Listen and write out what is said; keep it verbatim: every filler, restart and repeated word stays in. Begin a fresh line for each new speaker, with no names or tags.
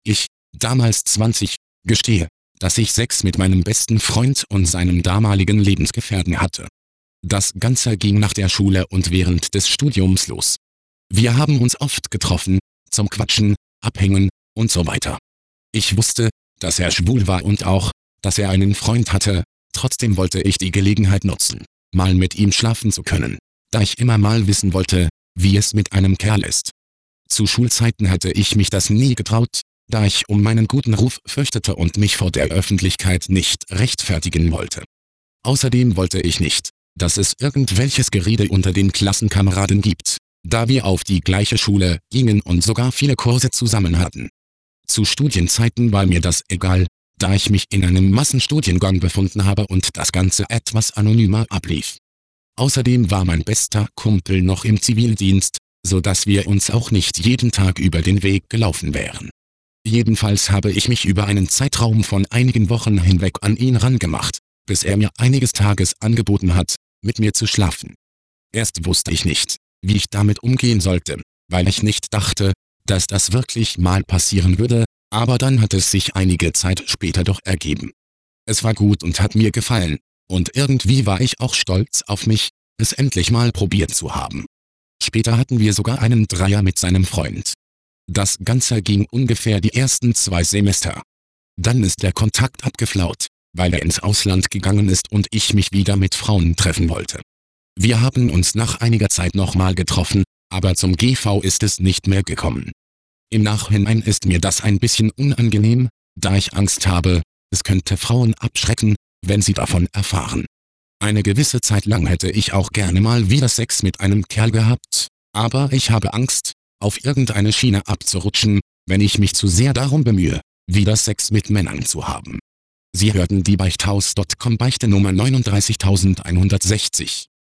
Ich, damals zwanzig, gestehe, dass ich Sex mit meinem besten Freund und seinem damaligen Lebensgefährten hatte. Das Ganze ging nach der Schule und während des Studiums los. Wir haben uns oft getroffen, zum Quatschen, Abhängen und so weiter. Ich wusste, dass er schwul war und auch, dass er einen Freund hatte, trotzdem wollte ich die Gelegenheit nutzen, mal mit ihm schlafen zu können, da ich immer mal wissen wollte, wie es mit einem Kerl ist. Zu Schulzeiten hätte ich mich das nie getraut, da ich um meinen guten Ruf fürchtete und mich vor der Öffentlichkeit nicht rechtfertigen wollte. Außerdem wollte ich nicht, dass es irgendwelches Gerede unter den Klassenkameraden gibt, da wir auf die gleiche Schule gingen und sogar viele Kurse zusammen hatten. Zu Studienzeiten war mir das egal, da ich mich in einem Massenstudiengang befunden habe und das Ganze etwas anonymer ablief. Außerdem war mein bester Kumpel noch im Zivildienst, so dass wir uns auch nicht jeden Tag über den Weg gelaufen wären. Jedenfalls habe ich mich über einen Zeitraum von einigen Wochen hinweg an ihn rangemacht, bis er mir einiges Tages angeboten hat, mit mir zu schlafen. Erst wusste ich nicht, wie ich damit umgehen sollte, weil ich nicht dachte, dass das wirklich mal passieren würde, aber dann hat es sich einige Zeit später doch ergeben. Es war gut und hat mir gefallen, und irgendwie war ich auch stolz auf mich, es endlich mal probiert zu haben. Später hatten wir sogar einen Dreier mit seinem Freund. Das Ganze ging ungefähr die ersten zwei Semester. Dann ist der Kontakt abgeflaut, weil er ins Ausland gegangen ist und ich mich wieder mit Frauen treffen wollte. Wir haben uns nach einiger Zeit nochmal getroffen, aber zum G V ist es nicht mehr gekommen. Im Nachhinein ist mir das ein bisschen unangenehm, da ich Angst habe, es könnte Frauen abschrecken, wenn sie davon erfahren. Eine gewisse Zeit lang hätte ich auch gerne mal wieder Sex mit einem Kerl gehabt, aber ich habe Angst, auf irgendeine Schiene abzurutschen, wenn ich mich zu sehr darum bemühe, wieder Sex mit Männern zu haben. Sie hörten die Beichthaus Punkt com Beichte Nummer neununddreißigtausendzweihundertsechzig.